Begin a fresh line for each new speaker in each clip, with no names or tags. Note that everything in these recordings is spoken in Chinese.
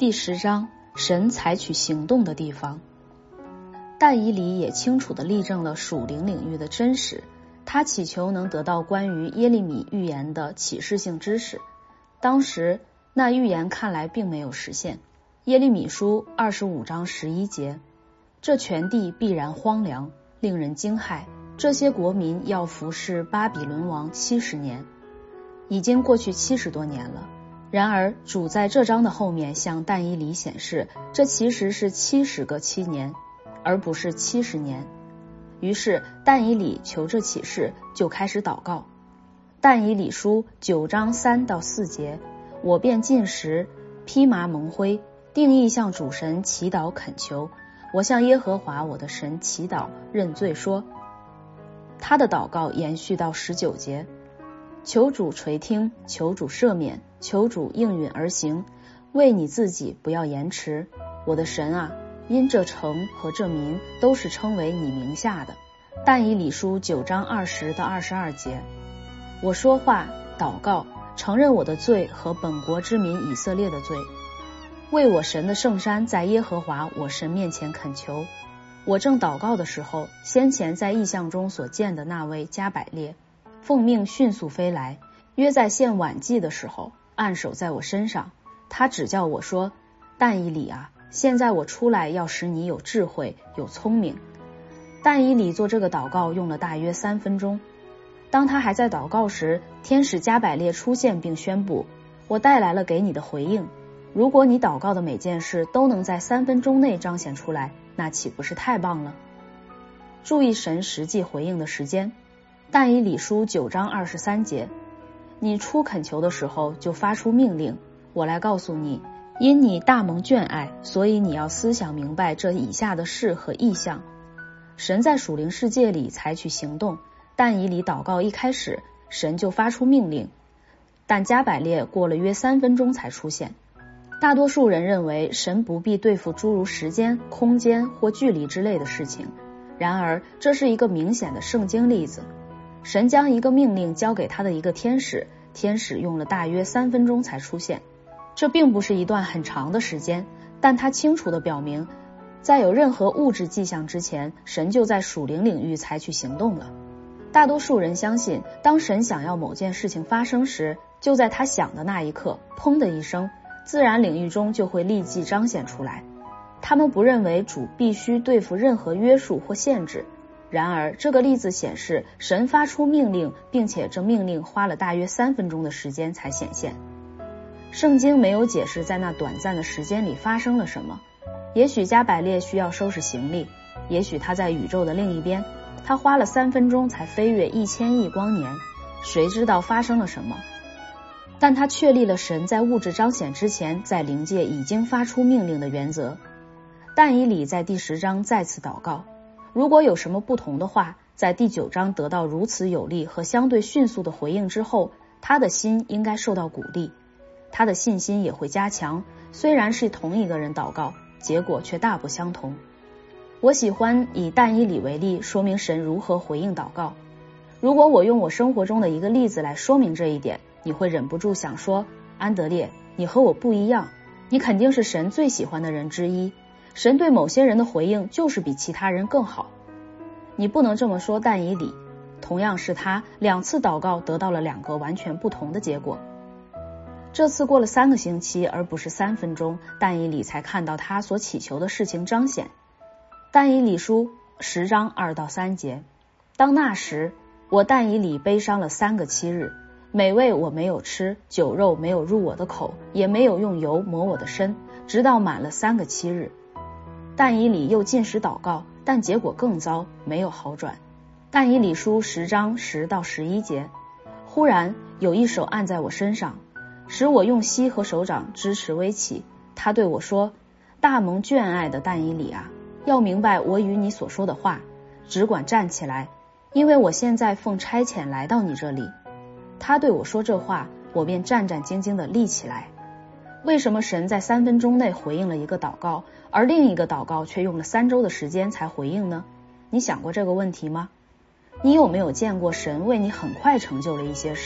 第10章，神采取行动的地方。但以理也清楚地例证了属灵领域的真实，他祈求能得到关于耶利米预言的启示性知识。当时那预言看来并没有实现。耶利米书25章11节，这全地必然荒凉，令人惊骇，这些国民要服侍巴比伦王70年。已经过去70多年了。然而主在这章的后面向但以理显示，这其实是70个7年，而不是70年。于是但以理求这启示，就开始祷告。但以理书9章3到4节，我便进食，披麻蒙灰，定义向主神祈祷恳求。我向耶和华我的神祈祷认罪说。他的祷告延续到19节，求主垂听，求主赦免，求主应允而行，为你自己不要延迟。我的神啊，因这城和这民都是称为你名下的。但以理书9章20到22节，我说话祷告，承认我的罪和本国之民以色列的罪，为我神的圣山在耶和华我神面前恳求。我正祷告的时候，先前在异象中所见的那位加百列奉命迅速飞来，约在献晚祭的时候按手在我身上。他指教我说，但以理啊，现在我出来要使你有智慧有聪明。但以理做这个祷告用了大约3分钟。当他还在祷告时，天使加百列出现并宣布，我带来了给你的回应。如果你祷告的每件事都能在3分钟内彰显出来，那岂不是太棒了？注意神实际回应的时间。但以理书9章23节，你出恳求的时候就发出命令，我来告诉你，因你大蒙眷爱，所以你要思想明白这以下的事和意象。神在属灵世界里采取行动，但以理祷告一开始，神就发出命令，但加百列过了约3分钟才出现。大多数人认为神不必对付诸如时间、空间或距离之类的事情，然而这是一个明显的圣经例子。神将一个命令交给他的一个天使，天使用了大约3分钟才出现。这并不是一段很长的时间，但它清楚地表明，在有任何物质迹象之前，神就在属灵领域采取行动了。大多数人相信，当神想要某件事情发生时，就在他想的那一刻，砰的一声，自然领域中就会立即彰显出来。他们不认为主必须对付任何约束或限制。然而这个例子显示，神发出命令，并且这命令花了大约3分钟的时间才显现。圣经没有解释在那短暂的时间里发生了什么。也许加百列需要收拾行李，也许他在宇宙的另一边，他花了3分钟才飞越1000亿光年，谁知道发生了什么？但他确立了神在物质彰显之前，在灵界已经发出命令的原则。但以理在第10章再次祷告，如果有什么不同的话，在第9章得到如此有力和相对迅速的回应之后，他的心应该受到鼓励，他的信心也会加强。虽然是同一个人祷告，结果却大不相同。我喜欢以但以理为例，说明神如何回应祷告。如果我用我生活中的一个例子来说明这一点，你会忍不住想说，安德烈，你和我不一样，你肯定是神最喜欢的人之一，神对某些人的回应就是比其他人更好。你不能这么说但以理，同样是他2次祷告得到了2个完全不同的结果。这次过了3个星期，而不是3分钟，但以理才看到他所祈求的事情彰显。但以理书10章2到3节，当那时，我但以理悲伤了3个7日，美味我没有吃，酒肉没有入我的口，也没有用油抹我的身，直到满了3个7日。但以理又进食祷告，但结果更糟，没有好转。但以理书10章10到11节，忽然有一手按在我身上，使我用膝和手掌支持微起。他对我说，大蒙眷爱的但以理啊，要明白我与你所说的话，只管站起来，因为我现在奉差遣来到你这里。他对我说这话，我便战战兢兢地立起来。为什么神在3分钟内回应了一个祷告，而另一个祷告却用了3周的时间才回应呢？你想过这个问题吗？你有没有见过神为你很快成就了一些事，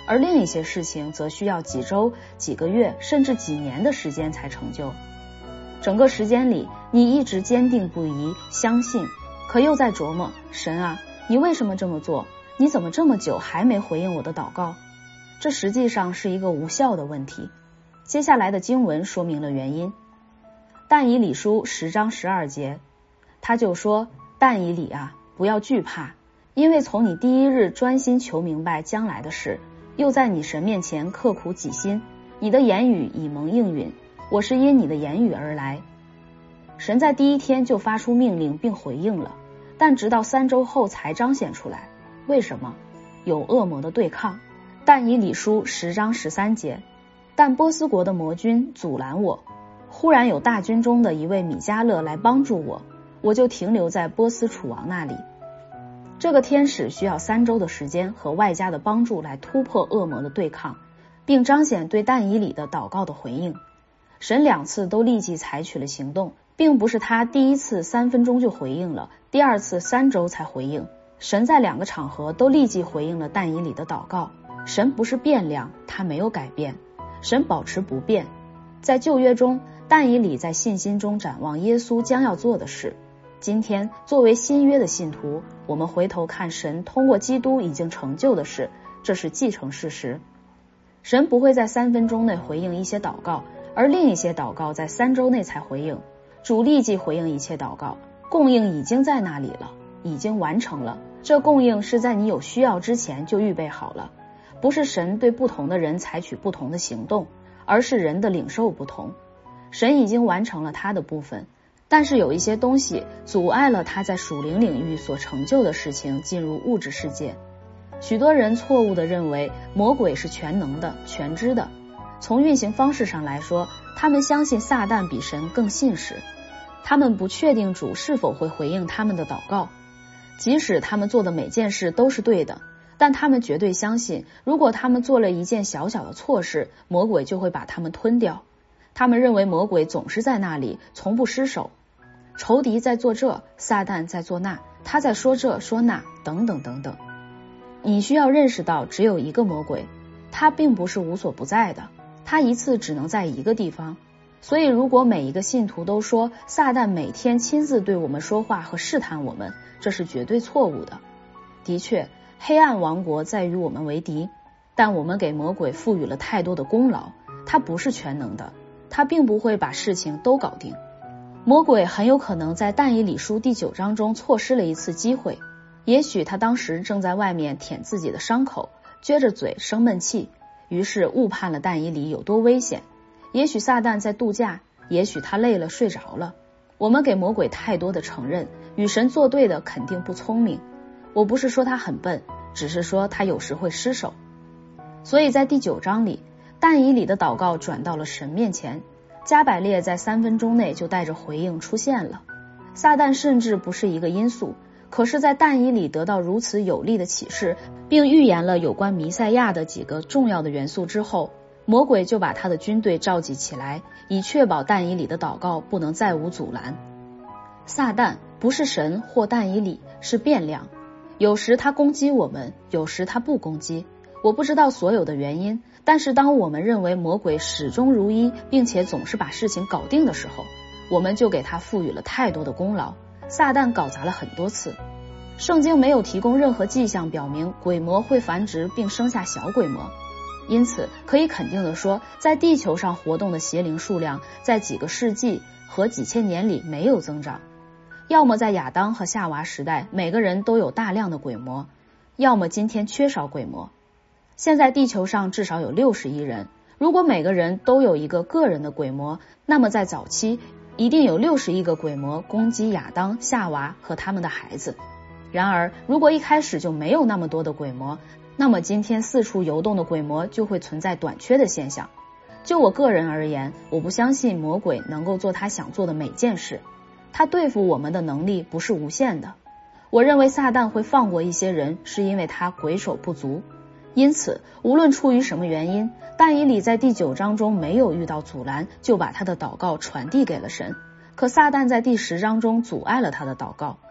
而另一些事情则需要几周、几个月甚至几年的时间才成就。整个时间里，你一直坚定不移相信，可又在琢磨，神啊，你为什么这么做？你怎么这么久还没回应我的祷告？这实际上是一个无效的问题。接下来的经文说明了原因。但以理书10章12节，他就说，但以理啊，不要惧怕，因为从你第一日专心求明白将来的事，又在你神面前刻苦己心，你的言语已蒙应允，我是因你的言语而来。神在第一天就发出命令并回应了，但直到3周后才彰显出来。为什么？有恶魔的对抗。但以理书10章13节，但波斯国的魔军阻拦我，忽然有大军中的一位米迦勒来帮助我，我就停留在波斯楚王那里。这个天使需要3周的时间和外加的帮助来突破恶魔的对抗，并彰显对但以理的祷告的回应。神2次都立即采取了行动，并不是他第一次3分钟就回应了，第2次3周才回应。神在2个场合都立即回应了但以理的祷告。神不是变量，他没有改变，神保持不变。在旧约中，但以理在信心中展望耶稣将要做的事。今天作为新约的信徒，我们回头看神通过基督已经成就的事，这是既成事实。神不会在3分钟内回应一些祷告，而另一些祷告在3周内才回应。主立即回应一切祷告，供应已经在那里了，已经完成了。这供应是在你有需要之前就预备好了。不是神对不同的人采取不同的行动，而是人的领受不同。神已经完成了他的部分，但是有一些东西阻碍了他在属灵领域所成就的事情进入物质世界。许多人错误地认为魔鬼是全能的、全知的。从运行方式上来说，他们相信撒旦比神更信实。他们不确定主是否会回应他们的祷告，即使他们做的每件事都是对的，但他们绝对相信，如果他们做了一件小小的错事，魔鬼就会把他们吞掉。他们认为魔鬼总是在那里，从不失手。仇敌在做这，撒旦在做那，他在说这说那，等等等等。你需要认识到，只有一个魔鬼，他并不是无所不在的，他一次只能在一个地方。所以如果每一个信徒都说撒旦每天亲自对我们说话和试探我们，这是绝对错误的。的确，黑暗王国在与我们为敌，但我们给魔鬼赋予了太多的功劳，他不是全能的，他并不会把事情都搞定。魔鬼很有可能在但以理书第9章中错失了一次机会，也许他当时正在外面舔自己的伤口，撅着嘴生闷气，于是误判了但以理有多危险。也许撒旦在度假，也许他累了睡着了。我们给魔鬼太多的承认，与神作对的肯定不聪明。我不是说他很笨，只是说他有时会失手。所以在第9章里，但以理的祷告转到了神面前，加百列在3分钟内就带着回应出现了。撒旦甚至不是一个因素，可是在但以理得到如此有力的启示，并预言了有关弥赛亚的几个重要的元素之后，魔鬼就把他的军队召集起来，以确保但以理的祷告不能再无阻拦。撒旦不是神或但以理，是变量。有时他攻击我们，有时他不攻击。我不知道所有的原因，但是当我们认为魔鬼始终如一，并且总是把事情搞定的时候，我们就给他赋予了太多的功劳。撒旦搞砸了很多次。圣经没有提供任何迹象表明鬼魔会繁殖并生下小鬼魔，因此可以肯定地说，在地球上活动的邪灵数量在几个世纪和几千年里没有增长。要么在亚当和夏娃时代，每个人都有大量的鬼魔，要么今天缺少鬼魔。现在地球上至少有60亿人，如果每个人都有一个个人的鬼魔，那么在早期一定有60亿个鬼魔攻击亚当、夏娃和他们的孩子。然而如果一开始就没有那么多的鬼魔，那么今天四处游动的鬼魔就会存在短缺的现象。就我个人而言，我不相信魔鬼能够做他想做的每件事，他对付我们的能力不是无限的。我认为撒旦会放过一些人，是因为他鬼手不足。因此无论出于什么原因，但以理在第9章中没有遇到阻拦，就把他的祷告传递给了神。可撒旦在第10章中阻碍了他的祷告。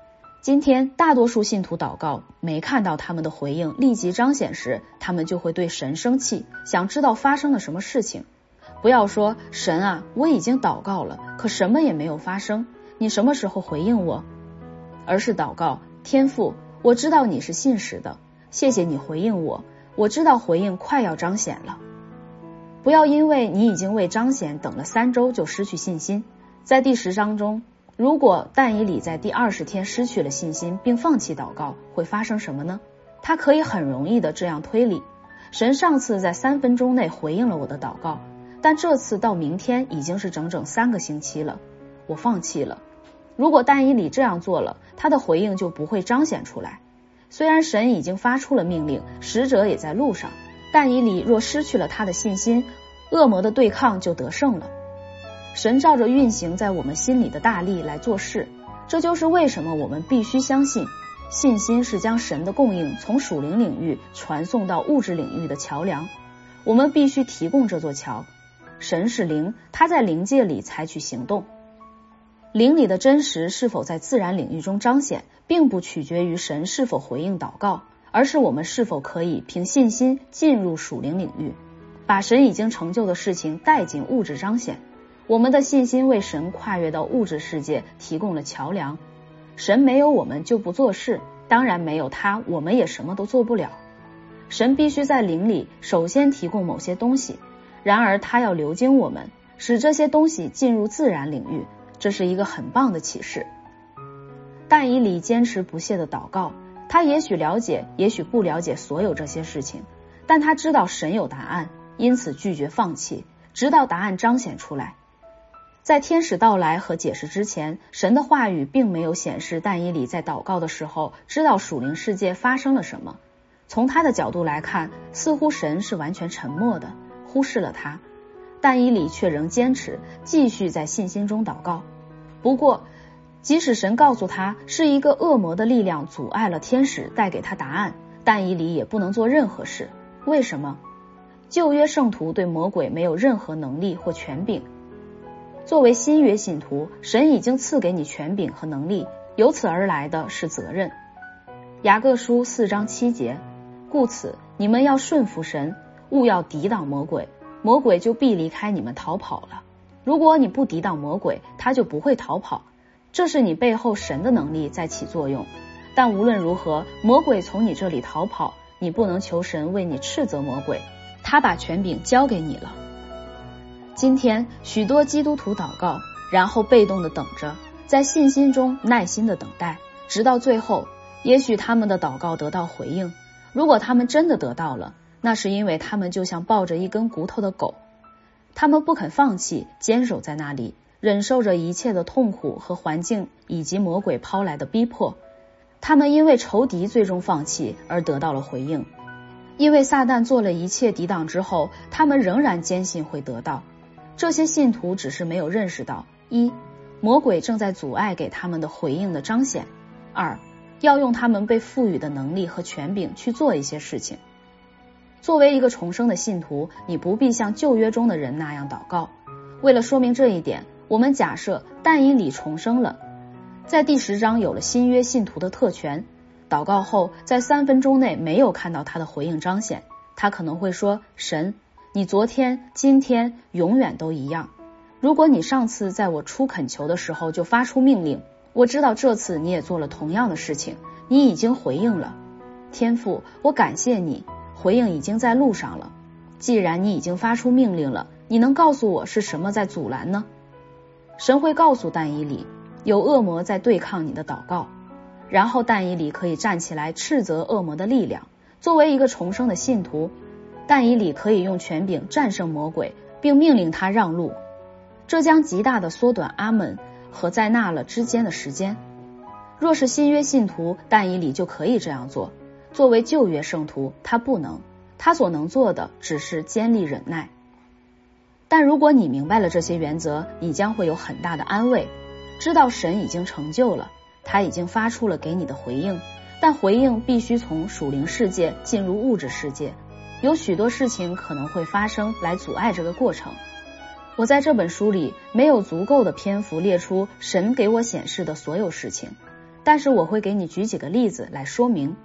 今天大多数信徒祷告没看到他们的回应立即彰显时，他们就会对神生气，想知道发生了什么事情。不要说神啊，我已经祷告了，可什么也没有发生，你什么时候回应我？而是祷告，天父，我知道你是信实的，谢谢你回应我，我知道回应快要彰显了。不要因为你已经为彰显等了3周就失去信心。在第10章中，如果但以理在第20天失去了信心并放弃祷告，会发生什么呢？他可以很容易的这样推理，神上次在3分钟内回应了我的祷告，但这次到明天已经是整整3个星期了，我放弃了。如果但以理这样做了，他的回应就不会彰显出来。虽然神已经发出了命令，使者也在路上，但以理若失去了他的信心，恶魔的对抗就得胜了。神照着运行在我们心里的大力来做事，这就是为什么我们必须相信，信心是将神的供应从属灵领域传送到物质领域的桥梁，我们必须提供这座桥。神是灵，他在灵界里采取行动。灵里的真实是否在自然领域中彰显，并不取决于神是否回应祷告，而是我们是否可以凭信心进入属灵领域，把神已经成就的事情带进物质彰显。我们的信心为神跨越到物质世界提供了桥梁。神没有我们就不做事，当然没有他，我们也什么都做不了。神必须在灵里首先提供某些东西，然而他要流经我们，使这些东西进入自然领域，这是一个很棒的启示。但以理坚持不懈的祷告，他也许了解，也许不了解所有这些事情，但他知道神有答案，因此拒绝放弃，直到答案彰显出来。在天使到来和解释之前，神的话语并没有显示但以理在祷告的时候知道属灵世界发生了什么。从他的角度来看，似乎神是完全沉默的，忽视了他。但以理却仍坚持继续在信心中祷告。不过即使神告诉他是一个恶魔的力量阻碍了天使带给他答案，但以理也不能做任何事。为什么？旧约圣徒对魔鬼没有任何能力或权柄。作为新约信徒，神已经赐给你权柄和能力，由此而来的是责任。雅各书4章7节，故此你们要顺服神，务要抵挡魔鬼，魔鬼就必离开你们逃跑了。如果你不抵挡魔鬼，他就不会逃跑，这是你背后神的能力在起作用。但无论如何，魔鬼从你这里逃跑，你不能求神为你斥责魔鬼，他把权柄交给你了。今天许多基督徒祷告，然后被动的等着，在信心中耐心的等待，直到最后，也许他们的祷告得到回应。如果他们真的得到了，那是因为他们就像抱着一根骨头的狗，他们不肯放弃，坚守在那里，忍受着一切的痛苦和环境以及魔鬼抛来的逼迫。他们因为仇敌最终放弃而得到了回应，因为撒旦做了一切抵挡之后，他们仍然坚信会得到。这些信徒只是没有认识到：一，魔鬼正在阻碍给他们的回应的彰显；二，要用他们被赋予的能力和权柄去做一些事情。作为一个重生的信徒，你不必像旧约中的人那样祷告。为了说明这一点，我们假设但以理重生了，在第10章有了新约信徒的特权。祷告后，在3分钟内没有看到他的回应彰显，他可能会说：神，你昨天、今天永远都一样。如果你上次在我初恳求的时候就发出命令，我知道这次你也做了同样的事情，你已经回应了。天父，我感谢你，回应已经在路上了。既然你已经发出命令了，你能告诉我是什么在阻拦呢？神会告诉但以理，有恶魔在对抗你的祷告，然后但以理可以站起来斥责恶魔的力量。作为一个重生的信徒，但以理可以用权柄战胜魔鬼，并命令他让路，这将极大地缩短阿们和在那了之间的时间。若是新约信徒，但以理就可以这样做。作为旧约圣徒，他不能，他所能做的只是坚立忍耐。但如果你明白了这些原则，你将会有很大的安慰，知道神已经成就了，他已经发出了给你的回应，但回应必须从属灵世界进入物质世界。有许多事情可能会发生来阻碍这个过程。我在这本书里没有足够的篇幅列出神给我显示的所有事情， 但是我会给你举几个例子来说明。